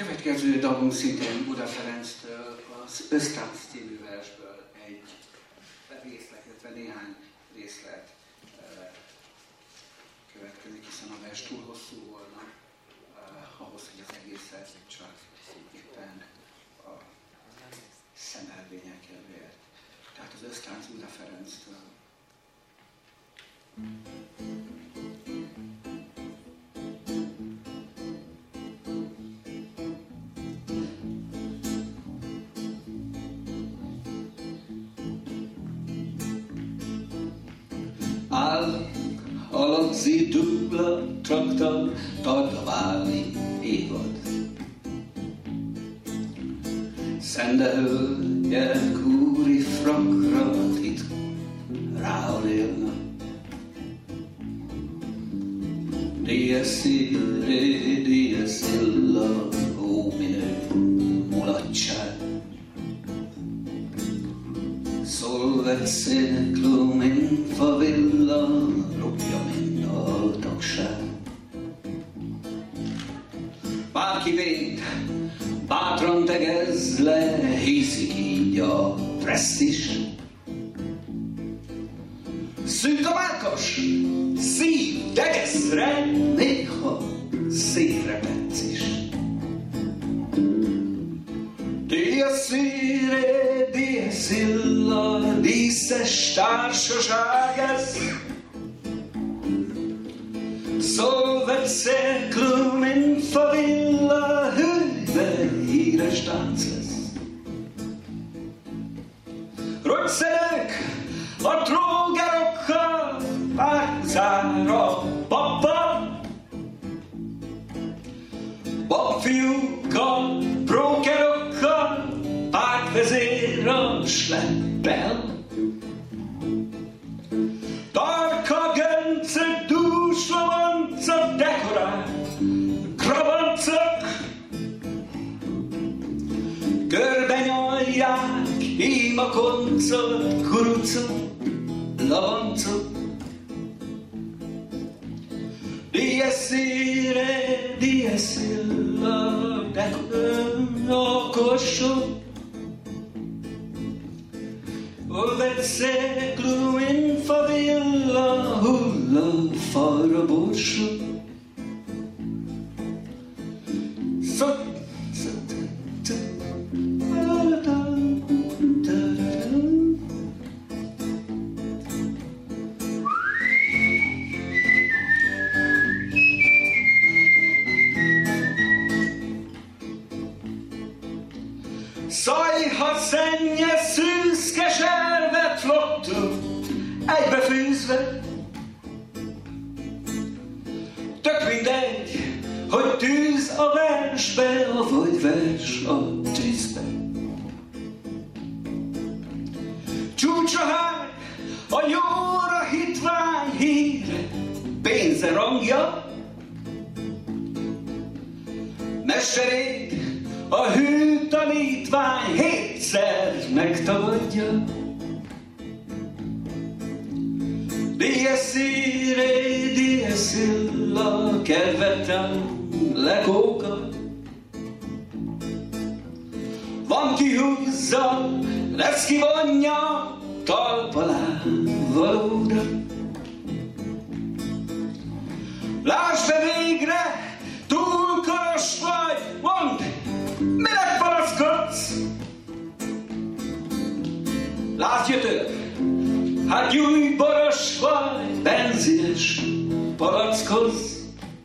Következő dalunk szintén Buda Ferenctől, az Ösztánc című versből egy részlet, illetve néhány részlet következik, hiszen a vers túl hosszú volna ahhoz, hogy az egészet csak éppen a szemelvények kedvéért. Tehát az Ösztánc Buda Ferenctől. Áll a lagzi dugla traktor, Tardaváli évad. Szende hölgyek úri frakra itt ráolélna. Dies irae, dies illa, ó minő mulatság. Solvet seclum in favilla, rúgja mind a tagság. Bárki véd, bátran tegezz le, hiszik így a presztis. Szűk a mákas, szív tegezre, néha szívre petsz is. Dies irae, dies illa, díszes társaság ez. Solvet seclum in favilla, hőbe híres tánc lesz. Rogyszerek a trógerokkal, párzára pappa. Babfiúkkal, brókerokkal, pártvezér a sleppel. Tarka göncök, dús lovancok, dekorált kravancok. Körbe nyalják, ímakoncot, kurucot, lavancot. Dies irae, dies illa, a korsó. Solvet seclum in favilla, hull a falra borsó. Szajha szennye szűzke servet flottul, egybefűzve. Tök mindegy, hogy tűz a versbe, vagy vers a tűzbe. Csúcsra hág a jóra hitvány híre, pénze rangja. Mesterék a hű tanítvány hétszer megtagadja. Dies irae, dies illa, kedvetem lekóka. Van ki húzza, lesz ki vonja, talp alá valóra. Lásd be végre, túl koros vagy, mondd, minek panaszkodsz? Lásd, jöttök, hát gyújj, boros vagy, benzines palackozz.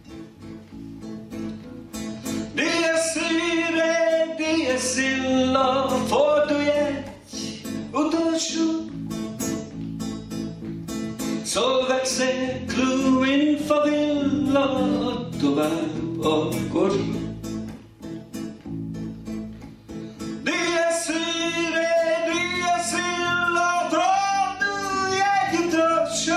Dies irae, dies illa, fordulj egy utolsó. Solvet seclum in favilla, tovább a korsó. Dies irae, dies illa, fordulj egy utolsó.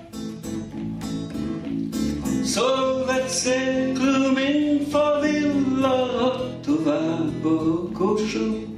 Solvet seclum in favilla, tovább a korsó.